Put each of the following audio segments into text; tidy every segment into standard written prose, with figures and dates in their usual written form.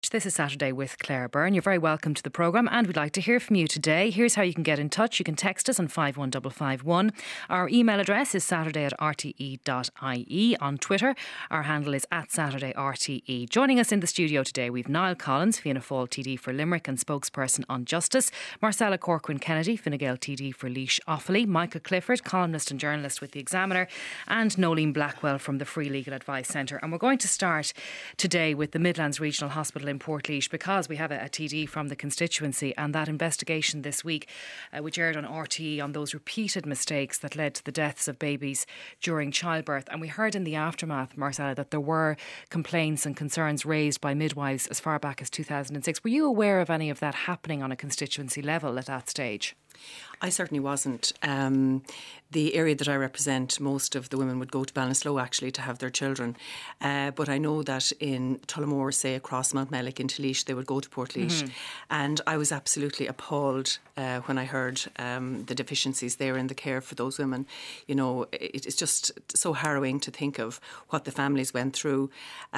This is Saturday with Claire Byrne. You're very welcome to the programme and we'd like to hear from you today. Here's how you can get in touch. You can text us on 51551. Our email address is saturday@rte.ie. On Twitter, our handle is @SaturdayRTE. Joining us in the studio today, we've Niall Collins, Fianna Fáil TD for Limerick and spokesperson on justice, Marcella Corcoran-Kennedy, Fine Gael TD for Laois Offaly, Michael Clifford, columnist and journalist with The Examiner, and Nolene Blackwell from the Free Legal Advice Centre. And we're going to start today with the Midlands Regional Hospital in Portlaoise because we have a TD from the constituency and that investigation this week which aired on RTE on those repeated mistakes that led to the deaths of babies during childbirth. And we heard in the aftermath, Marcella, that there were complaints and concerns raised by midwives as far back as 2006. Were you aware of any of that happening on a constituency level at that stage? I certainly wasn't. The area that I represent, most of the women would go to Ballinasloe actually to have their children. But I know that in Tullamore, say across Mount Mellick into Laois, they would go to Portlaoise. And I was absolutely appalled when I heard the deficiencies there in the care for those women. You know, it's just so harrowing to think of what the families went through.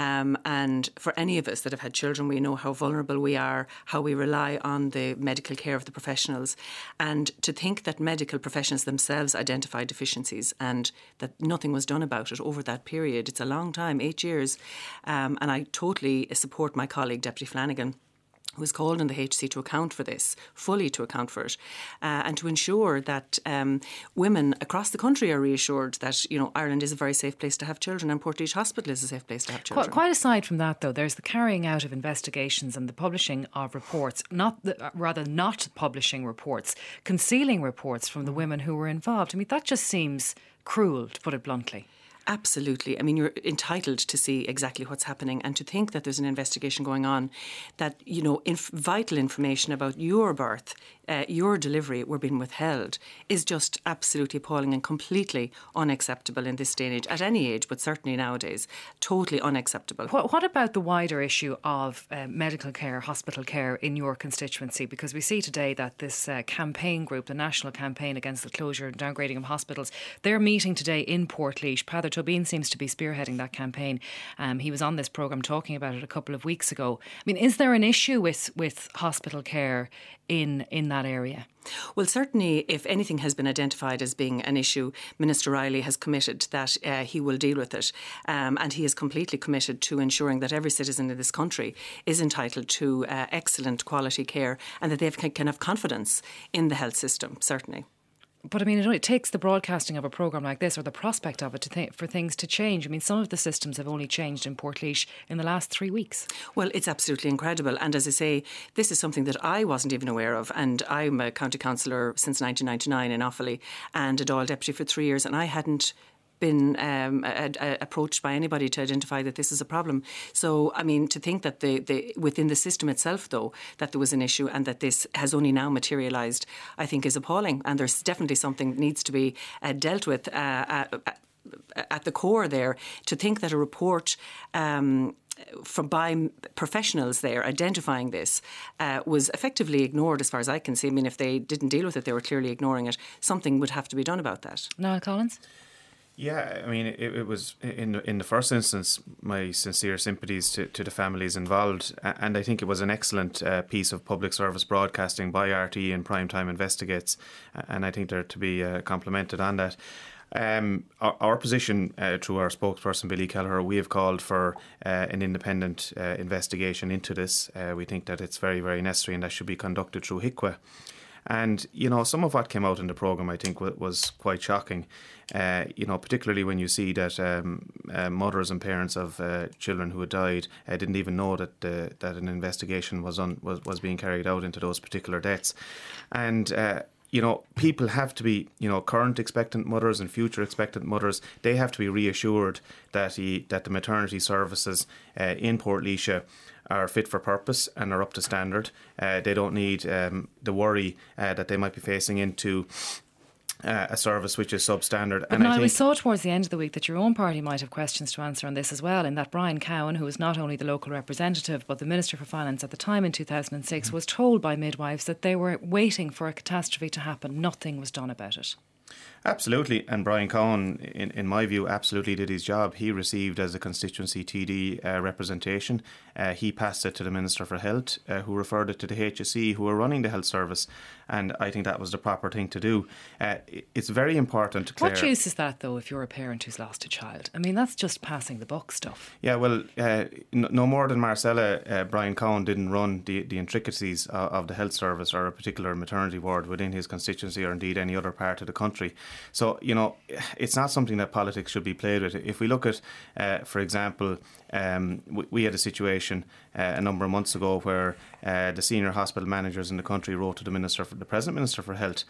And for any of us that have had children, we know how vulnerable we are, how we rely on the medical care of the professionals. And to think that medical professionals themselves identified deficiencies and that nothing was done about it over that period. It's a long time, 8 years. And I totally support my colleague, Deputy Flanagan, who was called on the HC to account for this, fully to account for it, and to ensure that women across the country are reassured that, you know, Ireland is a very safe place to have children and Portlaoise Hospital is a safe place to have children. Quite aside from that, though, there's the carrying out of investigations and the publishing of reports, not publishing reports, concealing reports from the women who were involved. I mean, that just seems cruel, to put it bluntly. Absolutely. I mean, you're entitled to see exactly what's happening and to think that there's an investigation going on, that, you know, vital information about your birth, your delivery were being withheld is just absolutely appalling and completely unacceptable in this day and age, at any age, but certainly nowadays. Totally unacceptable. What about the wider issue of medical care, hospital care in your constituency? Because we see today that this campaign group, the National Campaign Against the Closure and Downgrading of Hospitals, they're meeting today in Portlaoise. Peadar Tóibín seems to be spearheading that campaign. He was on this programme talking about it a couple of weeks ago. I mean, is there an issue with hospital care in that area? Well, certainly if anything has been identified as being an issue, Minister Riley has committed that he will deal with it, and he is completely committed to ensuring that every citizen in this country is entitled to excellent quality care and that they can have confidence in the health system, certainly. But I mean, it only takes the broadcasting of a programme like this or the prospect of it for things to change. I mean, some of the systems have only changed in Portlaoise in the last 3 weeks. Well, it's absolutely incredible. And as I say, this is something that I wasn't even aware of. And I'm a county councillor since 1999 in Offaly and a Dáil deputy for 3 years. And I hadn't been approached by anybody to identify that this is a problem. So, I mean, to think that within the system itself, though, that there was an issue and that this has only now materialised, I think is appalling. And there's definitely something that needs to be dealt with at the core there. To think that a report by professionals there identifying this was effectively ignored as far as I can see. I mean, if they didn't deal with it, they were clearly ignoring it. Something would have to be done about that. Niall Collins? Yeah, I mean, it was in the first instance my sincere sympathies to the families involved, and I think it was an excellent piece of public service broadcasting by RTE and Primetime Investigates, and I think they're to be complimented on that. Our position through our spokesperson Billy Kelleher, we have called for an independent investigation into this. We think that it's very, very necessary and that should be conducted through HIQA. And, you know, some of what came out in the programme, I think, was quite shocking. You know, particularly when you see that mothers and parents of children who had died didn't even know that an investigation was being carried out into those particular deaths. And you know, people have to be, you know, current expectant mothers and future expectant mothers, they have to be reassured that the maternity services in Portlaoise are fit for purpose and are up to standard. They don't need the worry that they might be facing into a service which is substandard. But now we saw towards the end of the week that your own party might have questions to answer on this as well, in that Brian Cowan, who was not only the local representative but the Minister for Finance at the time in 2006, was told by midwives that they were waiting for a catastrophe to happen. Nothing was done about it. Absolutely, and Brian Cowan, in my view, absolutely did his job. He received as a constituency TD representation. He passed it to the Minister for Health, who referred it to the HSE, who are running the health service, and I think that was the proper thing to do. It's very important, Claire. What use is that, though, if you're a parent who's lost a child? I mean, that's just passing the buck stuff. Yeah, well, no more than Marcella, Brian Cowan didn't run the intricacies of the health service or a particular maternity ward within his constituency or indeed any other part of the country. So, it's not something that politics should be played with. If we look at, for example, we had a situation a number of months ago where the senior hospital managers in the country wrote to the Present Minister for Health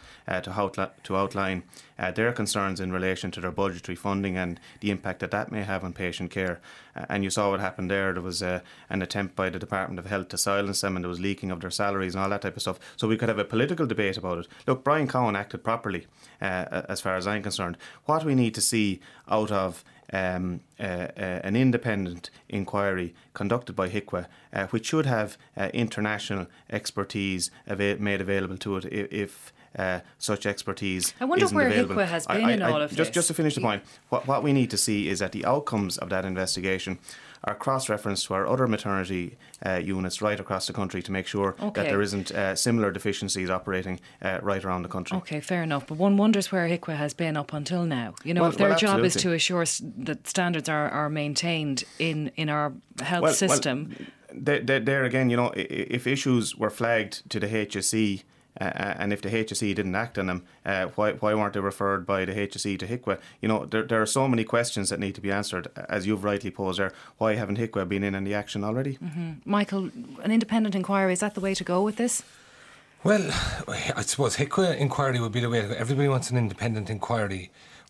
to outline their concerns in relation to their budgetary funding and the impact that may have on patient care. And you saw what happened there. There was an attempt by the Department of Health to silence them, and there was leaking of their salaries and all that type of stuff. So we could have a political debate about it. Look, Brian Cowan acted properly as far as I'm concerned. What we need to see out of an independent inquiry conducted by HIQA, which should have international expertise made available to it if such expertise I wonder isn't where available. HIQA has been in all of this. Just to finish the point, what we need to see is that the outcomes of that investigation are cross-referenced to our other maternity units right across the country to make sure that there isn't similar deficiencies operating right around the country. Okay, fair enough. But one wonders where HIQA has been up until now. If their job is to assure that standards are maintained in our health system. There again, if issues were flagged to the HSE, and if the HSE didn't act on them, why weren't they referred by the HSE to HIQA? There are so many questions that need to be answered, as you've rightly posed there. Why haven't HIQA been in any action already? Mm-hmm. Michael, an independent inquiry, is that the way to go with this? Well, I suppose HIQA inquiry would be the way to go. Everybody wants an independent inquiry.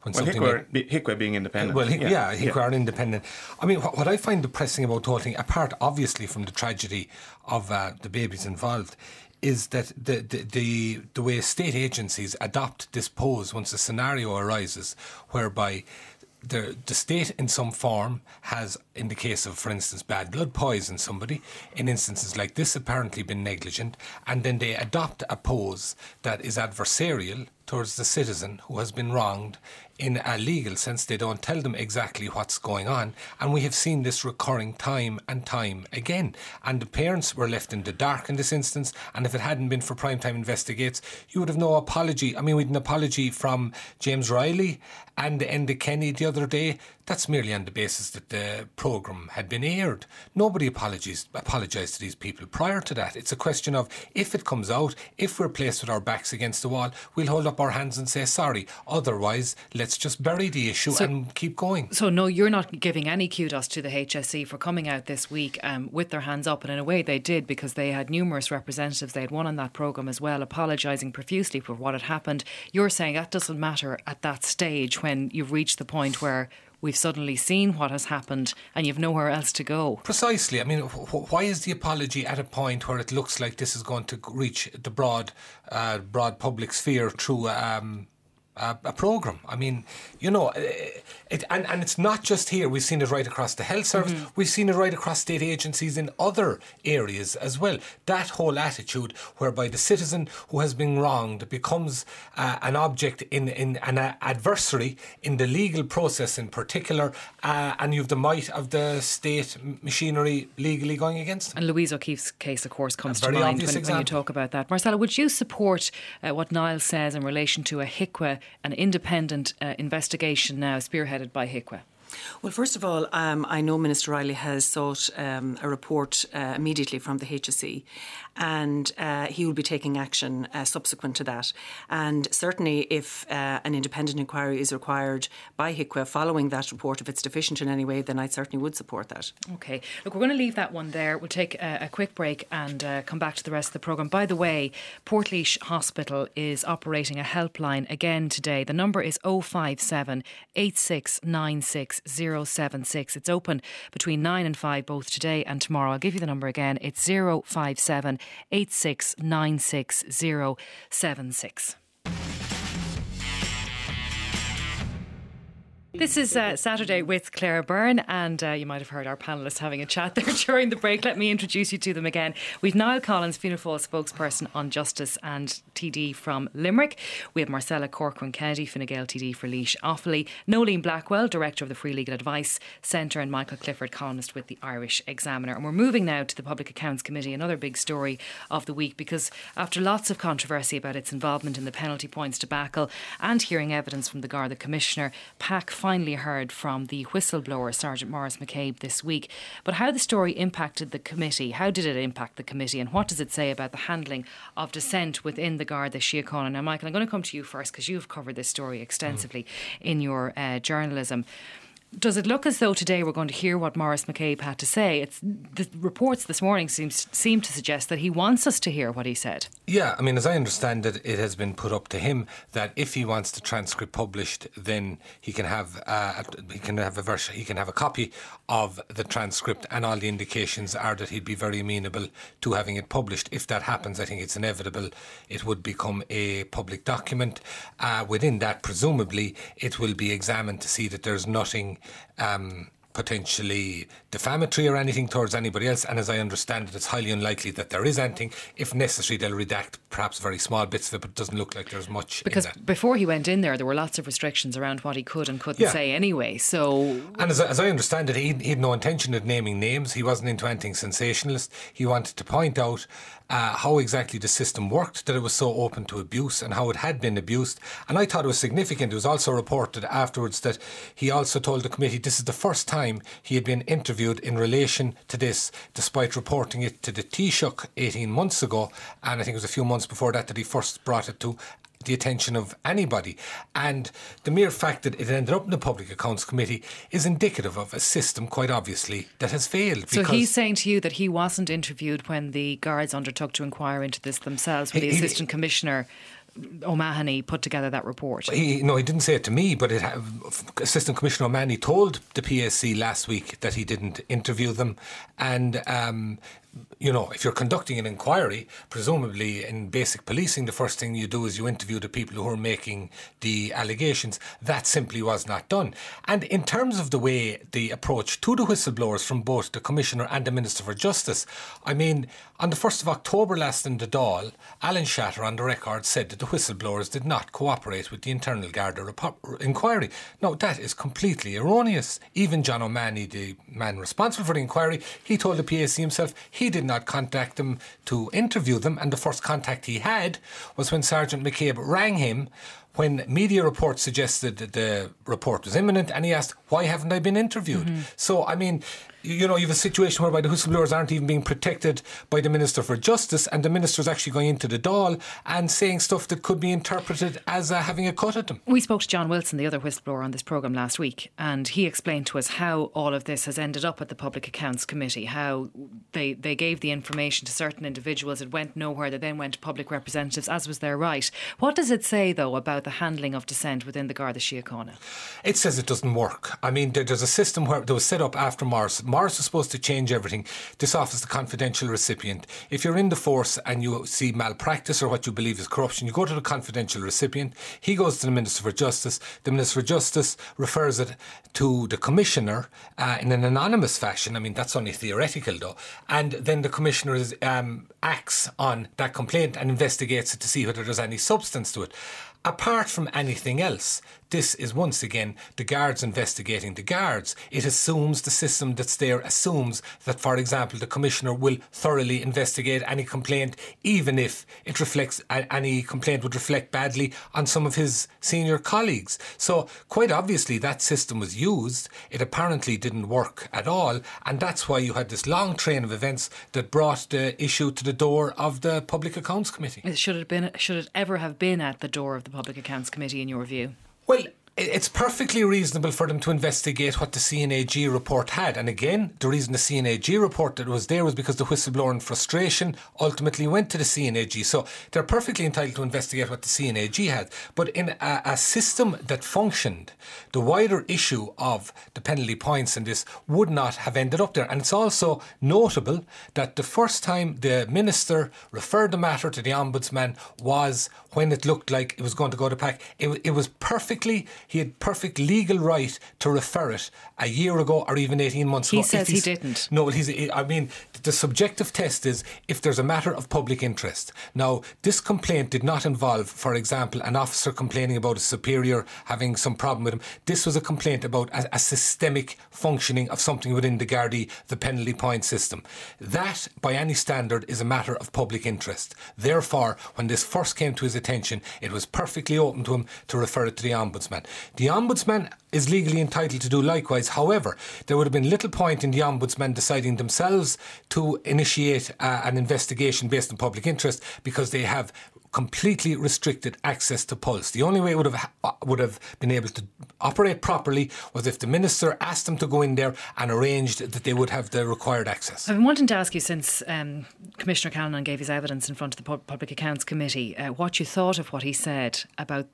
HIQA being independent. HIQA are independent. I mean, what I find depressing about the whole thing, apart obviously from the tragedy of the babies involved, is that the way state agencies adopt this pose once a scenario arises whereby the state in some form has, in the case of, for instance, bad blood poison somebody, in instances like this apparently been negligent, and then they adopt a pose that is adversarial towards the citizen who has been wronged in a legal sense. They don't tell them exactly what's going on, and we have seen this recurring time and time again, and the parents were left in the dark in this instance. And if it hadn't been for Primetime Investigates, you would have no apology. I mean, we had an apology from James Riley and Enda Kenny the other day. That's merely on the basis that the programme had been aired. Nobody apologised to these people prior to that. It's a question of, if it comes out, if we're placed with our backs against the wall, we'll hold up our hands and say sorry. Otherwise, let's just bury the issue and keep going. So no, you're not giving any kudos to the HSE for coming out this week with their hands up, and in a way they did, because they had numerous representatives. They had one on that programme as well, apologising profusely for what had happened. You're saying that doesn't matter at that stage when you've reached the point where we've suddenly seen what has happened and you've nowhere else to go. Precisely. I mean, why is the apology at a point where it looks like this is going to reach the broad public sphere through a programme? I mean, and it's not just here. We've seen it right across the health service. Mm-hmm. We've seen it right across state agencies in other areas as well. That whole attitude whereby the citizen who has been wronged becomes an object in an adversary in the legal process in particular, and you've the might of the state machinery legally going against them. And Louise O'Keefe's case, of course, comes to mind when you talk about that. Marcella, would you support what Niall says in relation to a HIQA, an independent investigation now spearheaded by HIQA? Well, first of all, I know Minister Riley has sought a report immediately from the HSE, and he will be taking action subsequent to that. And certainly if an independent inquiry is required by HIQA following that report, if it's deficient in any way, then I certainly would support that. OK. Look, we're going to leave that one there. We'll take a quick break and come back to the rest of the programme. By the way, Portlaoise Hospital is operating a helpline again today. The number is 057 8696 076. It's open between 9 and 5 both today and tomorrow. I'll give you the number again. It's 057 8696 076. This is Saturday with Claire Byrne, and you might have heard our panellists having a chat there during the break. Let me introduce you to them again. We've Niall Collins, Fianna Fáil spokesperson on justice and TD from Limerick. We have Marcella Corcoran Kennedy, Fine Gael TD for Laois Offaly, Nolene Blackwell, Director of the Free Legal Advice Centre, and Michael Clifford, columnist with the Irish Examiner. And we're moving now to the Public Accounts Committee, another big story of the week, because after lots of controversy about its involvement in the penalty points debacle and hearing evidence from the Garda Commissioner, PAC finally heard from the whistleblower Sergeant Maurice McCabe this week. But how the story impacted the committee, how did it impact the committee, and what does it say about the handling of dissent within the Garda Síochána? Now, Michael, I'm going to come to you first because you've covered this story extensively in your journalism. Does it look as though today we're going to hear what Maurice McCabe had to say? The reports this morning seem to suggest that he wants us to hear what he said. Yeah, I mean, as I understand it, it has been put up to him that if he wants the transcript published, then he can have a copy of the transcript, and all the indications are that he'd be very amenable to having it published. If that happens, I think it's inevitable it would become a public document. Within that, presumably, it will be examined to see that there's nothing potentially defamatory or anything towards anybody else, and as I understand it, it's highly unlikely that there is anything. If necessary, they'll redact perhaps very small bits of it, but it doesn't look like there's much because in that. Before he went in there were lots of restrictions around what he could and couldn't say anyway. So, and as I understand it, he had no intention of naming names. He wasn't into anything sensationalist. He wanted to point out how exactly the system worked, that it was so open to abuse and how it had been abused. And I thought it was significant. It was also reported afterwards that he also told the committee this is the first time he had been interviewed in relation to this, despite reporting it to the Taoiseach 18 months ago, and I think it was a few months before that he first brought it to the attention of anybody. And the mere fact that it ended up in the Public Accounts Committee is indicative of a system, quite obviously, that has failed. So he's saying to you that he wasn't interviewed when the guards undertook to inquire into this themselves, when the Assistant Commissioner O'Mahony put together that report. He didn't say it to me, but Assistant Commissioner O'Mahony told the PSC last week that he didn't interview them. And if you're conducting an inquiry, presumably in basic policing, the first thing you do is you interview the people who are making the allegations. That simply was not done. And in terms of the way the approach to the whistleblowers from both the Commissioner and the Minister for Justice, I mean, on the 1st of October last in the Dáil, Alan Shatter on the record said that the whistleblowers did not cooperate with the Internal Garda inquiry. Now, that is completely erroneous. Even John O'Mahony, the man responsible for the inquiry, he told the PSC himself he did not contact them to interview them, and the first contact he had was when Sergeant McCabe rang him when media reports suggested that the report was imminent, and he asked, why haven't I been interviewed? Mm-hmm. So, I mean, you have a situation whereby the whistleblowers aren't even being protected by the Minister for Justice, and the Minister's actually going into the Dáil and saying stuff that could be interpreted as having a cut at them. We spoke to John Wilson, the other whistleblower on this programme last week, and he explained to us how all of this has ended up at the Public Accounts Committee, how they gave the information to certain individuals, it went nowhere, they then went to public representatives, as was their right. What does it say, though, about the handling of dissent within the Garda Síochána? It says it doesn't work. I mean, there's a system where that was set up after Maurice. Maurice was supposed to change everything. This office, the confidential recipient. If you're in the force and you see malpractice or what you believe is corruption, you go to the confidential recipient. He goes to the Minister for Justice. The Minister for Justice refers it to the Commissioner in an anonymous fashion. I mean, that's only theoretical, though. And then the Commissioner acts on that complaint and investigates it to see whether there's any substance to it. Apart from anything else, this is once again the guards investigating the guards. It assumes, the system that's there assumes that, for example, the Commissioner will thoroughly investigate any complaint, even if it reflects, any complaint would reflect badly on some of his senior colleagues. So quite obviously that system was used. It apparently didn't work at all, and that's why you had this long train of events that brought the issue to the door of the Public Accounts Committee. Should it ever have been at the door of the Public Accounts Committee, in your view? Well, it's perfectly reasonable for them to investigate what the CNAG report had. And again, the reason the CNAG report that was there was because the whistleblower in frustration ultimately went to the CNAG. So they're perfectly entitled to investigate what the CNAG had. But in a system that functioned, the wider issue of the penalty points in this would not have ended up there. And it's also notable that the first time the Minister referred the matter to the Ombudsman was when it looked like it was going to go to PAC. It was perfectly he had perfect legal right to refer it a year ago or even 18 months ago. He says he didn't. No, the subjective test is if there's a matter of public interest. Now, this complaint did not involve, for example, an officer complaining about a superior having some problem with him. This was a complaint about a systemic functioning of something within the Gardaí, the penalty point system. That, by any standard, is a matter of public interest. Therefore, when this first came to his attention, it was perfectly open to him to refer it to the Ombudsman. The Ombudsman is legally entitled to do likewise. However, there would have been little point in the Ombudsman deciding themselves to initiate an investigation based on public interest, because they have completely restricted access to Pulse. The only way it would have been able to operate properly was if the Minister asked them to go in there and arranged that they would have the required access. I've been wanting to ask you since Commissioner Callanan gave his evidence in front of the Public Accounts Committee what you thought of what he said about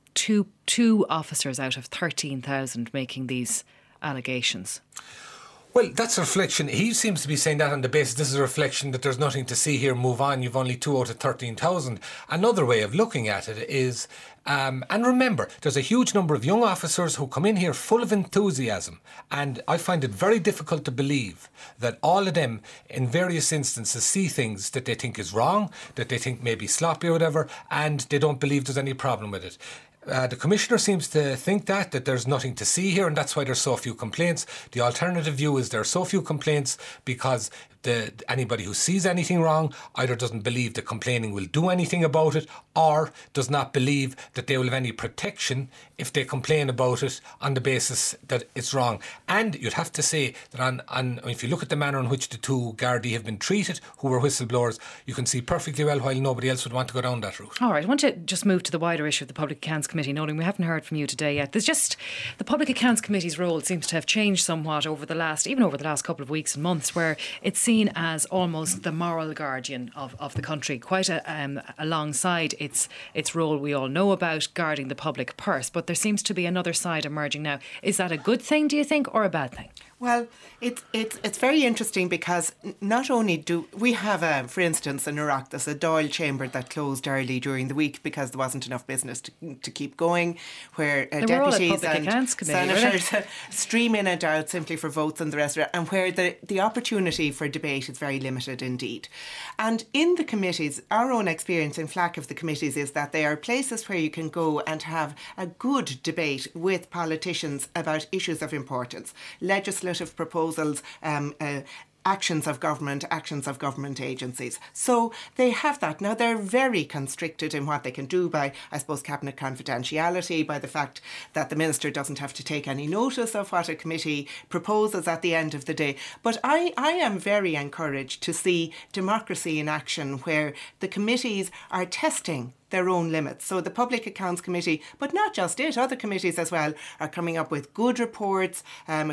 two officers out of 13,000 making these allegations. Well, that's a reflection. He seems to be saying that on the basis this is a reflection that there's nothing to see here, move on, you've only 2 out of 13,000. Another way of looking at it is, and remember, there's a huge number of young officers who come in here full of enthusiasm, and I find it very difficult to believe that all of them in various instances see things that they think is wrong, that they think may be sloppy or whatever, and they don't believe there's any problem with it. The Commissioner seems to think that there's nothing to see here, and that's why there's so few complaints. The alternative view is there are so few complaints because anybody who sees anything wrong either doesn't believe the complaining will do anything about it, or does not believe that they will have any protection if they complain about it on the basis that it's wrong. And you'd have to say that if you look at the manner in which the 2 Gardaí have been treated, who were whistleblowers, you can see perfectly well why nobody else would want to go down that route. All right, I want to just move to the wider issue of the Public Accounts Committee, noting we haven't heard from you today yet. There's just the Public Accounts Committee's role seems to have changed somewhat over the last couple of weeks and months, where it's seen as almost the moral guardian of the country, quite alongside its role we all know about, guarding the public purse. But there seems to be another side emerging now. Is that a good thing, do you think, or a bad thing? Well, it's very interesting because not only do we have, for instance, in Iraq, there's a Dáil chamber that closed early during the week because there wasn't enough business to keep going, where deputies and senators stream in and out simply for votes and the rest of it, and where the opportunity for debate is very limited indeed. And in the committees, our own experience in FLAC of the committees is that they are places where you can go and have a good debate with politicians about issues of importance, legislative proposals, actions of government agencies. So they have that. Now, they're very constricted in what they can do by, I suppose, cabinet confidentiality, by the fact that the minister doesn't have to take any notice of what a committee proposes at the end of the day. But I am very encouraged to see democracy in action, where the committees are testing their own limits. So the Public Accounts Committee, but not just it, other committees as well, are coming up with good reports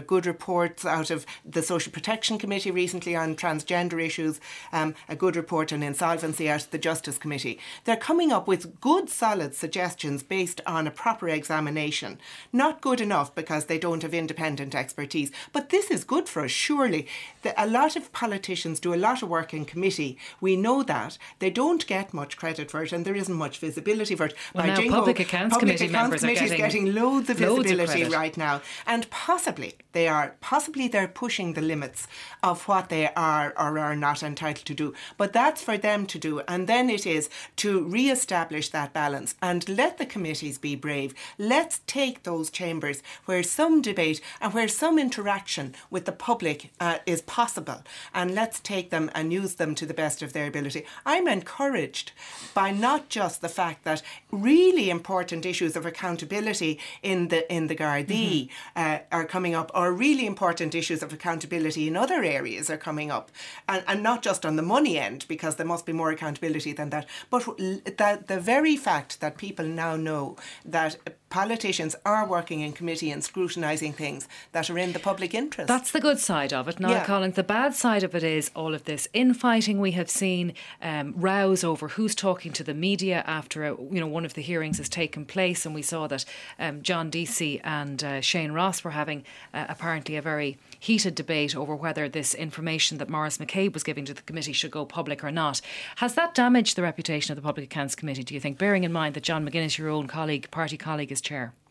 out of the Social Protection Committee recently on transgender issues, a good report on insolvency out of the Justice Committee. They're coming up with good, solid suggestions based on a proper examination. Not good enough because they don't have independent expertise, but this is good for us, surely. A lot of politicians do a lot of work in committee. We know that. They don't get much credit for it, and there isn't much visibility for it. Well, now Public Accounts Committee members are getting loads of visibility right now, and possibly they're pushing the limits of what they are or are not entitled to do. But that's for them to do, and then it is to re-establish that balance and let the committees be brave. Let's take those chambers where some debate and where some interaction with the public is possible, and let's take them and use them to the best of their ability. I'm encouraged by not just the fact that really important issues of accountability in the Gardaí are coming up, or really important issues of accountability in other areas are coming up, and not just on the money end, because there must be more accountability than that, but the very fact that people now know that politicians are working in committee and scrutinising things that are in the public interest. That's the good side of it, Niall Collins. The bad side of it is all of this infighting we have seen, rows over who's talking to the media after one of the hearings has taken place, and we saw that John Deasy and Shane Ross were having apparently a very heated debate over whether this information that Maurice McCabe was giving to the committee should go public or not. Has that damaged the reputation of the Public Accounts Committee, do you think, bearing in mind that John McGuinness, your own party colleague, is chair?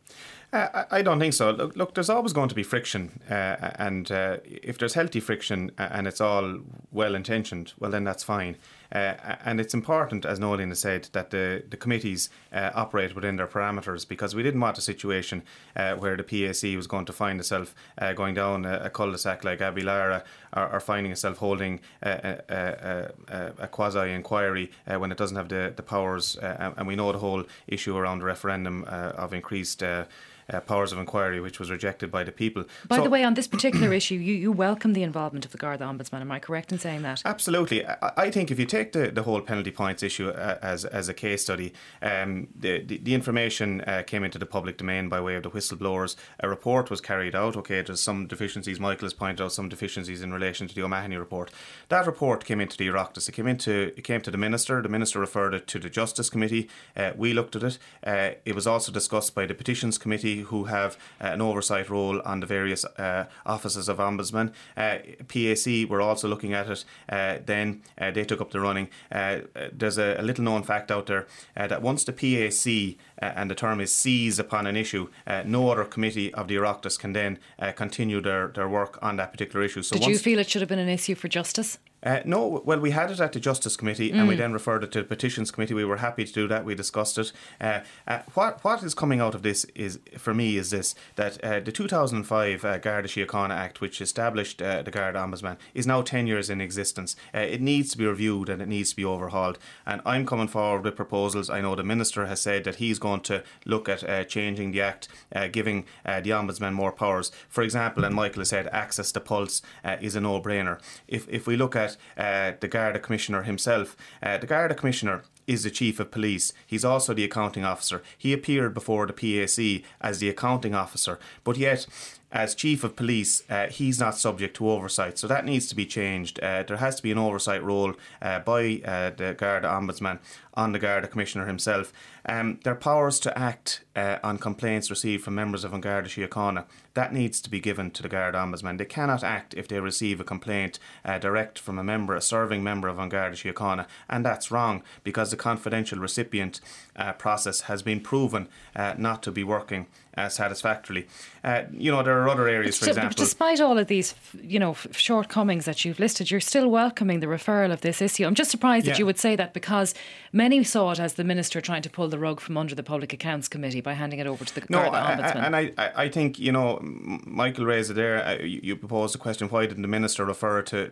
I don't think so. Look, there's always going to be friction, and if there's healthy friction and it's all well-intentioned, well, then that's fine. And it's important, as Noeline has said, that the committees operate within their parameters, because we didn't want a situation where the PAC was going to find itself going down a cul-de-sac like Abbey Lara, or finding itself holding a quasi-inquiry when it doesn't have the powers. And we know the whole issue around the referendum of increased powers of inquiry, which was rejected by the people. By the way, on this particular issue, you welcome the involvement of the Garda Ombudsman. Am I correct in saying that? Absolutely. I think if you take the whole penalty points issue as a case study, the information came into the public domain by way of the whistleblowers. A report was carried out. Okay, there's some deficiencies. Michael has pointed out some deficiencies in relation to the O'Mahony report. That report came into the Oireachtas. It came to the Minister. The Minister referred it to the Justice Committee. We looked at it. It was also discussed by the Petitions Committee, who have an oversight role on the various offices of Ombudsman. PAC were also looking at it. Then they took up the running. There's a little known fact out there that once the PAC, and the term is seize upon an issue, no other committee of the Oireachtas can then continue their work on that particular issue. So Did you feel it should have been an issue for justice? No, well, we had it at the Justice Committee, and we then referred it to the Petitions Committee. We were happy to do that. We discussed it. What is coming out of this is, for me, is this, that the 2005 Garda Síochána Act, which established the Garda Ombudsman, is now 10 years in existence. It needs to be reviewed and it needs to be overhauled. And I'm coming forward with proposals. I know the Minister has said that he's going to look at changing the Act, giving the Ombudsman more powers. For example, and Michael has said, access to Pulse is a no-brainer. If we look at the Garda Commissioner himself, the Garda Commissioner is the Chief of Police. He's also the accounting officer. He appeared before the PAC as the accounting officer, but yet as Chief of Police, he's not subject to oversight. So that needs to be changed. There has to be an oversight role by the Garda Ombudsman on the Garda Commissioner himself. Their powers to act on complaints received from members of An Garda Síochána, that needs to be given to the Garda Ombudsman. They cannot act if they receive a complaint direct from a serving member of An Garda Síochána, and that's wrong, because the confidential recipient process has been proven not to be working satisfactorily. There are other areas, for example. Despite all of these, shortcomings that you've listed, you're still welcoming the referral of this issue. I'm just surprised that you would say that, because many saw it as the Minister trying to pull the rug from under the Public Accounts Committee by handing it over to the Garda Ombudsman. And I think, Michael raised it there. You proposed a question, why didn't the Minister refer to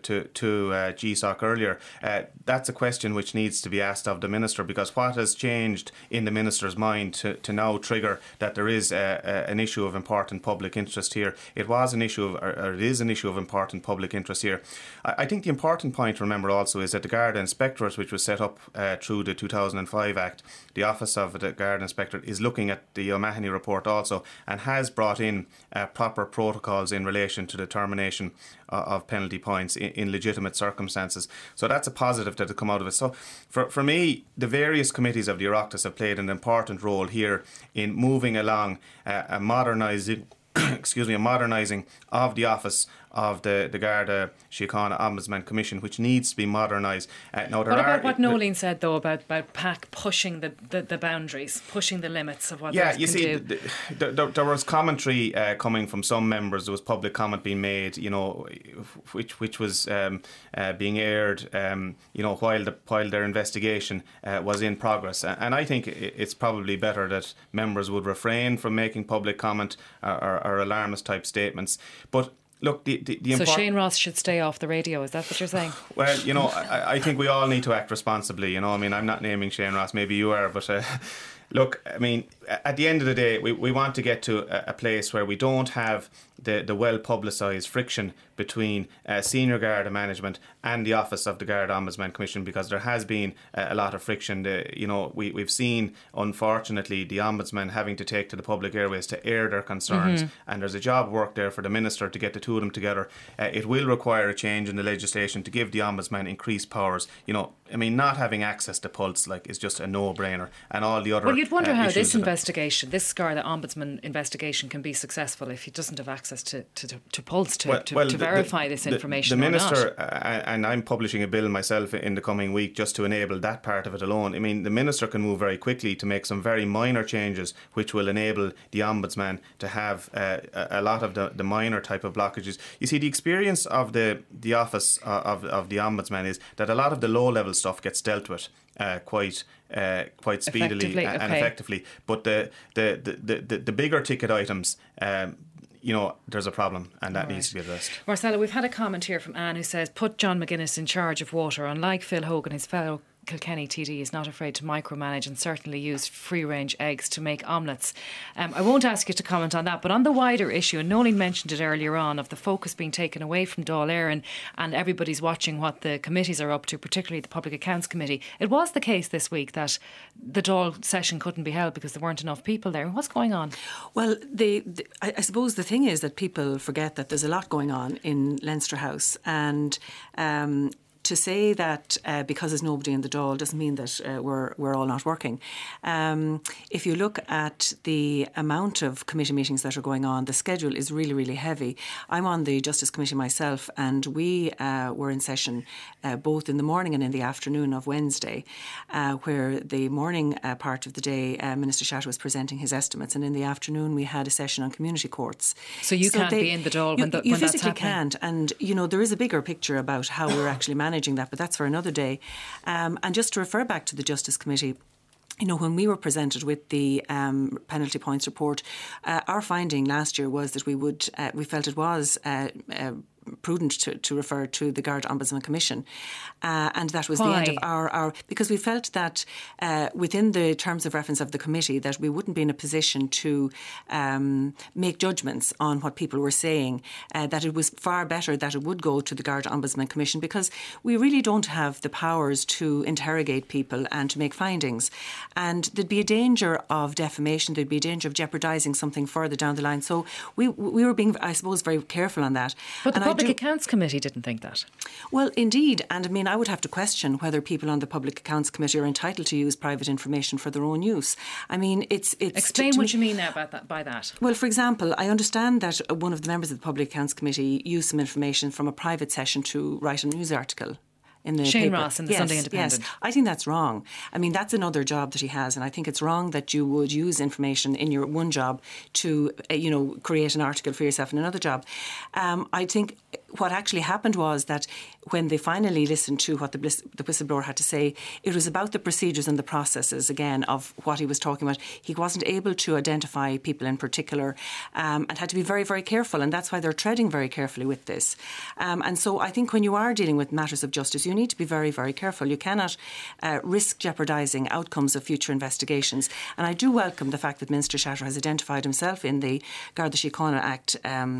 GSOC earlier? That's a question which needs to be asked of the Minister, because what has changed in the Minister's mind to now trigger that there is an issue of important public interest here? It was an issue of, or it is an issue of important public interest here. I think the important point to remember also is that the Garda Inspectorate, which was set up through the 2005 Act, the Office of the Garda Inspectorate is looking at the O'Mahony report also, and has brought in proper protocols in relation to determination of penalty points in legitimate circumstances. So that's a positive that has come out of it. So for me, the various committees of the Oireachtas have played an important role here in moving along a modernising of the office of the Garda Síochána Ombudsman Commission, which needs to be modernised. What about what Noeline said, though, about PAC pushing the boundaries, pushing the limits of what they can do? There was commentary coming from some members. There was public comment being made, which was being aired, while their investigation was in progress. And I think it's probably better that members would refrain from making public comment or alarmist type statements. But look, so Shane Ross should stay off the radio, is that what you're saying? Well, I think we all need to act responsibly. I'm not naming Shane Ross, maybe you are, but look, at the end of the day, we want to get to a place where we don't have the well-publicised friction between senior Garda management and the Office of the Garda Ombudsman Commission, because there has been a lot of friction. We've seen, unfortunately, the Ombudsman having to take to the public airways to air their concerns, and there's a job work there for the Minister to get the two of them together. It will require a change in the legislation to give the Ombudsman increased powers. Not having access to Pulse is just a no-brainer, and all the other Well, you'd wonder how this investigation, this Garda Ombudsman investigation, can be successful if he doesn't have access to Pulse to verify this information. The Minister, and I'm publishing a bill myself in the coming week just to enable that part of it alone. I mean, the Minister can move very quickly to make some very minor changes which will enable the Ombudsman to have a lot of the minor type of blockages. You see, the experience of the office of the Ombudsman is that a lot of the low-level stuff gets dealt with quite speedily and effectively. But the bigger ticket items, there's a problem, and that needs to be addressed. Marcella, we've had a comment here from Anne who says, put John McGuinness in charge of water. Unlike Phil Hogan, his fellow Kilkenny TD is not afraid to micromanage and certainly used free-range eggs to make omelettes. I won't ask you to comment on that, but on the wider issue, and Nolene mentioned it earlier on, of the focus being taken away from Dáil Éireann and everybody's watching what the committees are up to, particularly the Public Accounts Committee. It was the case this week that the Dáil session couldn't be held because there weren't enough people there. What's going on? Well, I suppose the thing is that people forget that there's a lot going on in Leinster House, and to say that because there's nobody in the Dáil doesn't mean that we're all not working. If you look at the amount of committee meetings that are going on, the schedule is really, really heavy. I'm on the Justice Committee myself, and we were in session both in the morning and in the afternoon of Wednesday, where the morning part of the day, Minister Shatter was presenting his estimates, and in the afternoon we had a session on community courts. So you can't be in the Dáil when that's happening? You physically can't, and there is a bigger picture about how we're actually managing that, but that's for another day. And just to refer back to the Justice Committee, when we were presented with the penalty points report, our finding last year was that we felt it was prudent to refer to the Garda Ombudsman Commission, and that was Why? the end of our because we felt that within the terms of reference of the committee that we wouldn't be in a position to make judgments on what people were saying, that it was far better that it would go to the Garda Ombudsman Commission, because we really don't have the powers to interrogate people and to make findings, and there'd be a danger of defamation, there'd be a danger of jeopardising something further down the line. So we were being, I suppose, very careful on that. But the Public Accounts Committee didn't think that. Well, indeed. And I mean, I would have to question whether people on the Public Accounts Committee are entitled to use private information for their own use. I mean, it's Explain what you mean now by that. Well, for example, I understand that one of the members of the Public Accounts Committee used some information from a private session to write a news article in the Shane paper. Ross in the Sunday Independent. Yes, I think that's wrong. I mean, that's another job that he has, and I think it's wrong that you would use information in your one job to, create an article for yourself in another job. I think what actually happened was that when they finally listened to what the whistleblower had to say, it was about the procedures and the processes, again, of what he was talking about. He wasn't able to identify people in particular, and had to be very, very careful, and that's why they're treading very carefully with this. And so I think when you are dealing with matters of justice, you need to be very, very careful. You cannot risk jeopardising outcomes of future investigations. And I do welcome the fact that Minister Shatter has identified himself in the Garda Síochána Act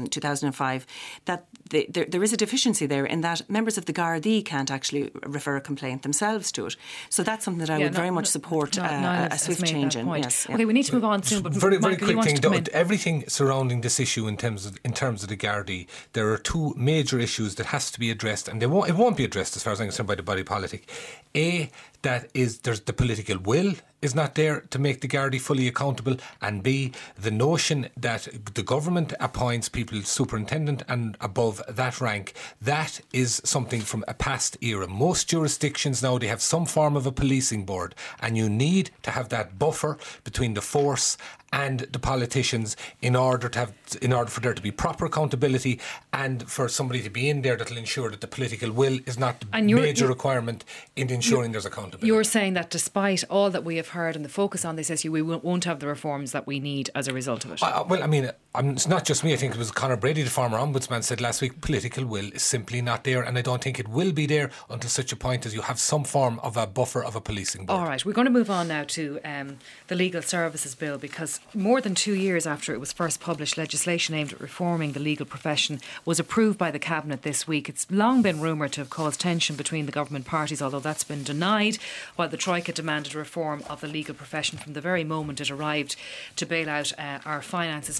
2005 that there is a deficiency there in that members of the Gardaí can't actually refer a complaint themselves to it. So that's something that I would very much support a swift change in. Yes, okay, we need to move on soon. But very Michael, quick thing. Everything surrounding this issue in terms of the Gardaí, there are two major issues that has to be addressed, and it won't be addressed as far as I'm concerned by the body politic. A, that is, there's the political will is not there to make the Gardaí fully accountable, and B, the notion that the government appoints people superintendent and above that rank, that is something from a past era. Most jurisdictions now, they have some form of a policing board, and you need to have that buffer between the force and the politicians in order for there to be proper accountability, and for somebody to be in there that will ensure that the political will is not the major requirement in ensuring there's accountability. You're saying that despite all that we have heard and the focus on this issue, we won't have the reforms that we need as a result of it. Well, I mean, it's not just me. I think it was Conor Brady, the former ombudsman, said last week, political will is simply not there, and I don't think it will be there until such a point as you have some form of a buffer of a policing board. All right, we're going to move on now to the Legal Services Bill, because more than 2 years after it was first published, legislation aimed at reforming the legal profession was approved by the Cabinet this week. It's long been rumoured to have caused tension between the government parties, although that's been denied, while the Troika demanded reform of the legal profession from the very moment it arrived to bail out our finances. Nolene, I'm going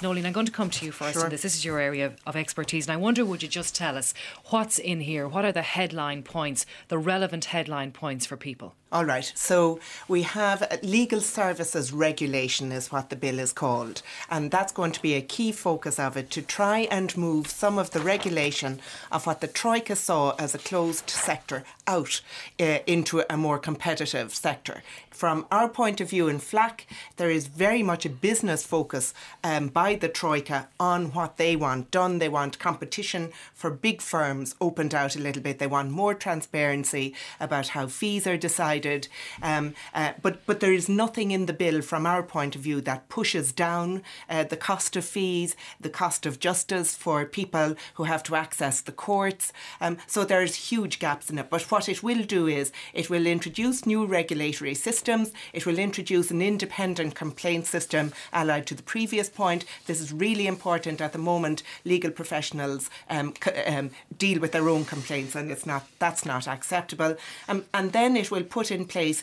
going to come to you first Sure. on this. This is your area of expertise. And I wonder, would you just tell us what's in here? What are the headline points, the relevant headline points for people? All right. So we have legal services regulation is what the bill is called. And that's going to be a key focus of it, to try and move some of the regulation of what the Troika saw as a closed sector out into a more competitive sector. From our point of view in FLAC, there is very much a business focus by the Troika on what they want done. They want competition for big firms opened out a little bit. They want more transparency about how fees are decided. But there is nothing in the bill from our point of view that pushes down the cost of fees, the cost of justice for people who have to access the courts. So there's huge gaps in it. But what it will do is it will introduce new regulatory systems. It will introduce an independent complaint system allied to the previous point. This is really important at the moment. Legal professionals deal with their own complaints, and that's not acceptable. And then it will put in place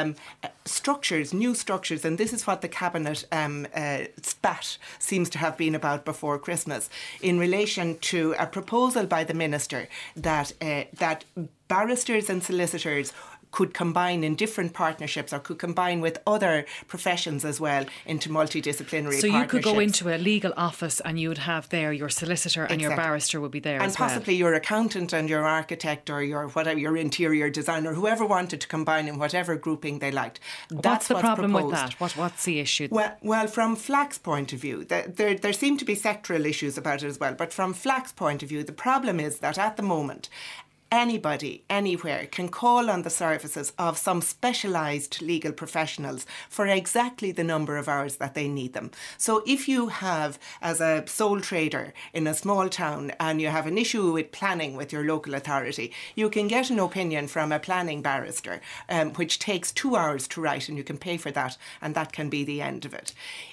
new structures, and this is what the Cabinet spat seems to have been about before Christmas, in relation to a proposal by the Minister that barristers and solicitors could combine in different partnerships, or could combine with other professions as well into multidisciplinary partnerships. So you could go into a legal office and you would have there your solicitor and your barrister would be there and as well. And possibly your accountant and your architect or your whatever, your interior designer, whoever wanted to combine in whatever grouping they liked. What's the problem proposed. with that? What's the issue? Well, from FLAC's point of view, there seem to be sectoral issues about it as well. But from FLAC's point of view, the problem is that at the moment, anybody, anywhere, can call on the services of some specialised legal professionals for exactly the number of hours that they need them. So if you have, as a sole trader in a small town, and you have an issue with planning with your local authority, you can get an opinion from a planning barrister, which takes 2 hours to write, and you can pay for that, and that can be the end of it.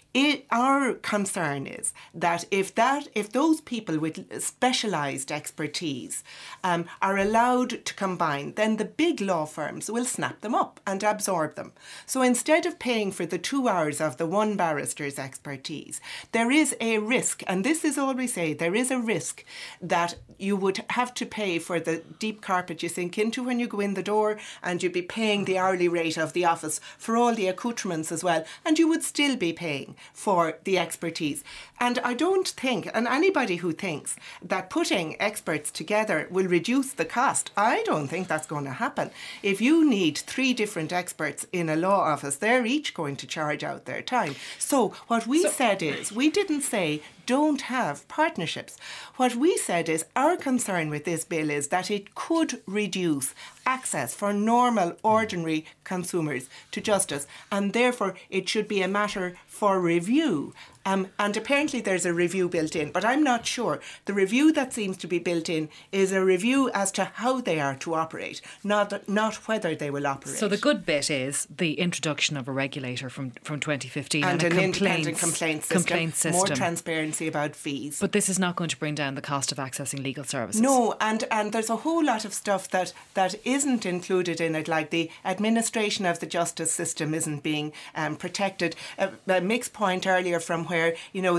Our concern is that if those people with specialised expertise are allowed to combine, then the big law firms will snap them up and absorb them. So instead of paying for the 2 hours of the one barrister's expertise, there is a risk, and this is all we say, there is a risk that you would have to pay for the deep carpet you sink into when you go in the door, and you'd be paying the hourly rate of the office for all the accoutrements as well, and you would still be paying for the expertise. And I don't think, and anybody who thinks that putting experts together will reduce the cost, I don't think that's going to happen. If you need 3 different experts in a law office, they're each going to charge out their time. So what we said is, we didn't say don't have partnerships. What we said is our concern with this bill is that it could reduce access for normal, ordinary consumers to justice, and therefore it should be a matter for review. And apparently there's a review built in, but I'm not sure. The review that seems to be built in is a review as to how they are to operate, not whether they will operate. So the good bit is the introduction of a regulator from 2015 and an independent complaint system, more transparency about fees. But this is not going to bring down the cost of accessing legal services. No, and there's a whole lot of stuff that isn't included in it, like the administration of the justice system isn't being protected. Mick's point earlier from where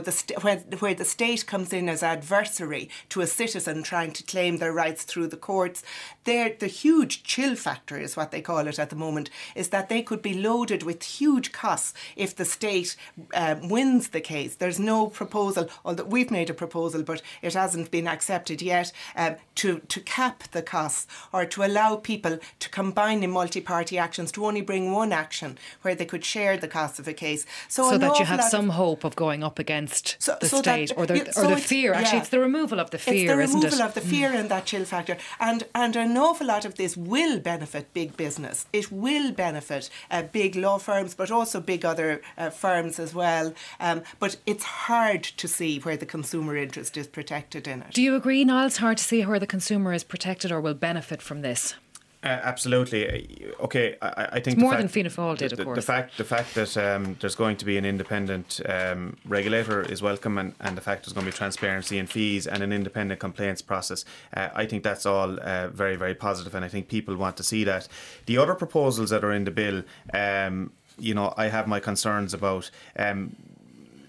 where the state comes in as adversary to a citizen trying to claim their rights through the courts. The huge chill factor is what they call it at the moment, is that they could be loaded with huge costs if the state wins the case. There's no proposal, although we've made a proposal, but it hasn't been accepted yet, to cap the costs, or to allow people to combine in multi-party actions, to only bring one action where they could share the costs of a case. So that you have some hope of going up against the state, or the fear. Actually, it's the removal of the fear, isn't it? It's the removal of the fear and that chill factor. And an awful lot of this will benefit big business. It will benefit big law firms, but also big other firms as well. But it's hard to see where the consumer interest is protected in it. Do you agree, Niall? It's hard to see where the consumer is protected or will benefit from this. Absolutely. Okay, I think it's more than Fianna Fáil did, of course. The fact that there's going to be an independent regulator is welcome, and the fact there's going to be transparency in fees and an independent complaints process. I think that's all very, very positive, and I think people want to see that. The other proposals that are in the bill, I have my concerns about.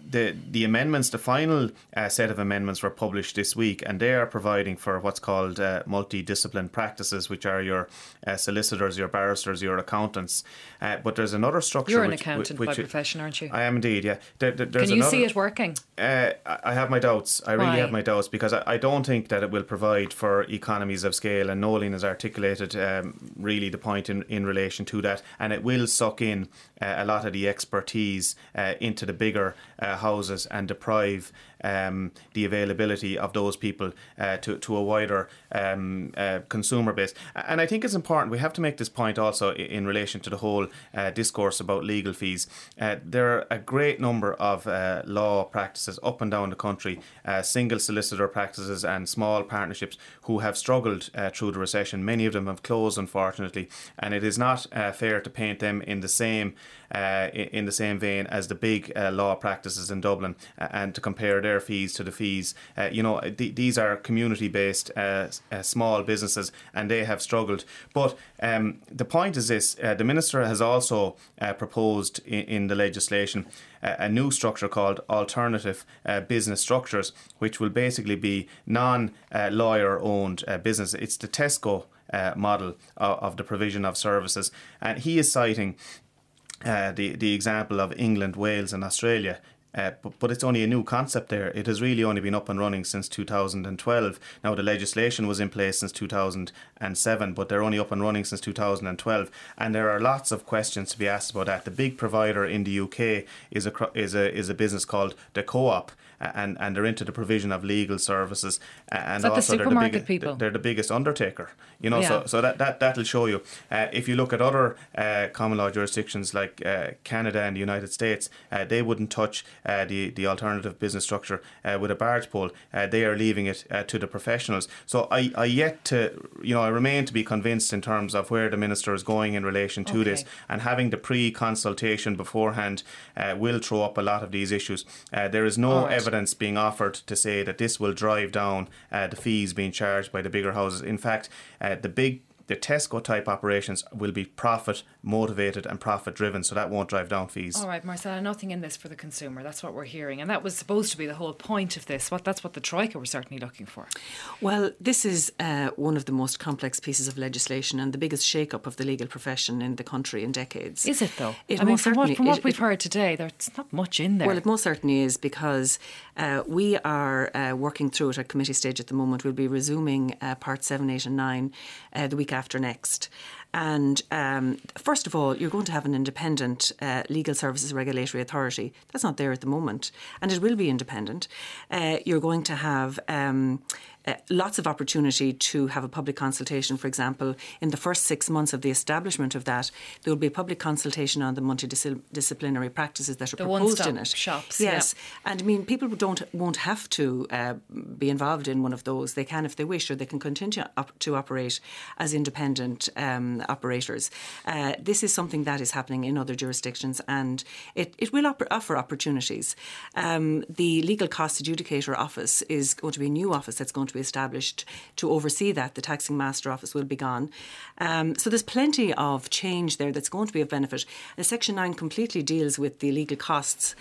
the amendments, the final set of amendments were published this week, and they are providing for what's called multidiscipline practices, which are your solicitors, your barristers, your accountants. But there's another structure. You're an accountant by profession, aren't you? I am indeed, yeah. Can you see it working? I have my doubts. I really have my doubts, because I don't think that it will provide for economies of scale, and Noeline has articulated really the point in relation to that, and it will suck in a lot of the expertise into the bigger houses and deprive the availability of those people to a wider consumer base. And I think it's important, we have to make this point also in relation to the whole discourse about legal fees. There are a great number of law practices up and down the country, single solicitor practices and small partnerships, who have struggled through the recession. Many of them have closed, unfortunately, and it is not fair to paint them in the same vein as the big law practices in Dublin and to compare their fees to the fees. These are community-based small businesses, and they have struggled. But the point is this: the Minister has also proposed in the legislation a new structure called alternative business structures, which will basically be non-lawyer owned business. It's the Tesco model of the provision of services, and he is citing the example of England, Wales and Australia. But it's only a new concept there. It has really only been up and running since 2012. Now, the legislation was in place since 2007, but they're only up and running since 2012. And there are lots of questions to be asked about that. The big provider in the UK is a business called the Co-op, and they're into the provision of legal services. And is that also the supermarket people? They're the biggest undertaker. Yeah. So that'll show you. If you look at other common law jurisdictions like Canada and the United States, they wouldn't touch the alternative business structure with a barge pole. They are leaving it to the professionals. So I remain to be convinced in terms of where the Minister is going in relation to this, and having the pre-consultation beforehand will throw up a lot of these issues. There is no evidence being offered to say that this will drive down the fees being charged by the bigger houses. In fact, the Tesco type operations will be profit motivated and profit driven, so that won't drive down fees. All right, Marcella, nothing in this for the consumer. That's what we're hearing, and that was supposed to be the whole point of this. That's what the Troika were certainly looking for. Well, this is one of the most complex pieces of legislation and the biggest shake-up of the legal profession in the country in decades. Is it though? From what we've heard today, there's not much in there. Well, it most certainly is, because we are working through it at committee stage at the moment. We'll be resuming Part 7, 8 and 9 the week after next. And first of all, you're going to have an independent legal services regulatory authority. That's not there at the moment, and it will be independent. You're going to have lots of opportunity to have a public consultation. For example, in the first 6 months of the establishment of that, there will be a public consultation on the multidisciplinary practices that are proposed in it. Shops. Yes, yeah. And I mean, people won't have to be involved in one of those. They can if they wish, or they can continue to operate as independent operators. This is something that is happening in other jurisdictions, and it will offer opportunities. The Legal Cost Adjudicator Office is going to be a new office that's going to be established to oversee that. The Taxing Master Office will be gone. So there's plenty of change there that's going to be of benefit. Section 9 completely deals with the legal costs,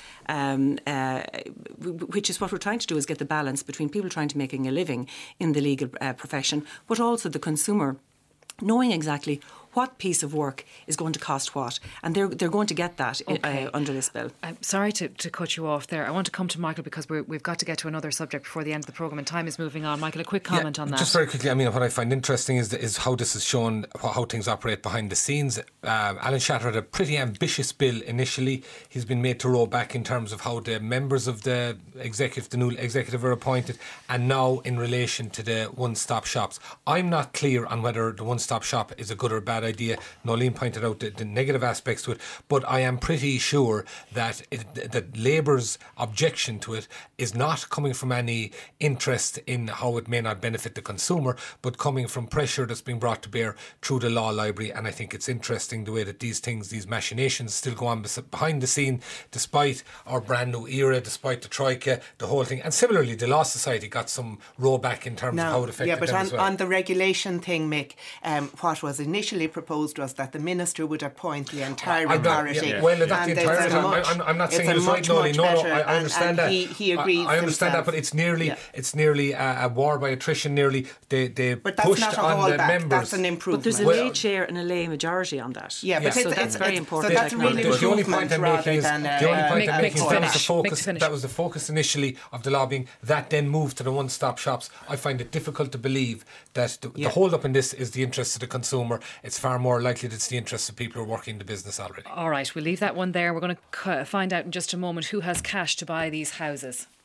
which is what we're trying to do, is get the balance between people trying to make a living in the legal profession, but also the consumer knowing exactly what piece of work is going to cost what, and they're going to get that under this bill. I'm sorry to cut you off there. I want to come to Michael, because we've got to get to another subject before the end of the programme, and time is moving on. Michael, a quick comment on that. Just very quickly, I mean, what I find interesting is how this has shown how things operate behind the scenes. Alan Shatter had a pretty ambitious bill initially. He's been made to roll back in terms of how the members of the new executive are appointed, and now in relation to the one-stop shops. I'm not clear on whether the one-stop shop is a good or bad idea. Noeline pointed out the negative aspects to it, but I am pretty sure that Labour's objection to it is not coming from any interest in how it may not benefit the consumer, but coming from pressure that's being brought to bear through the law library. And I think it's interesting the way that these machinations still go on behind the scene, despite our brand new era, despite the Troika, the whole thing. And similarly, the Law Society got some rollback in terms of how it affected them as well. On the regulation thing, Mick, what was initially proposed was that the minister would appoint the entire I'm not- authority. yeah, well, not the And entire it's a authority. much- I'm not saying it's a it's right, much, Nolly. much No, better, I understand and that. he agrees I understand that, himself. but it's nearly a war by attrition. Nearly they But that's pushed not a on the holdback. members. That's an improvement. But there's a Well- lay chair and a lay majority on that. Yeah, but so it's that's very important. So that's really The only point improvement I'm rather making is than the only point I'm making is that was the Make focus. the finish. That was the focus initially of the lobbying. That then moved to the one-stop shops. I find it difficult to believe that the hold up in this is the interest of the consumer. It's far more likely that it's the interest of people who are working in the business already. All right, we'll leave that one there. We're going to find out in just a moment who has cash to buy these houses.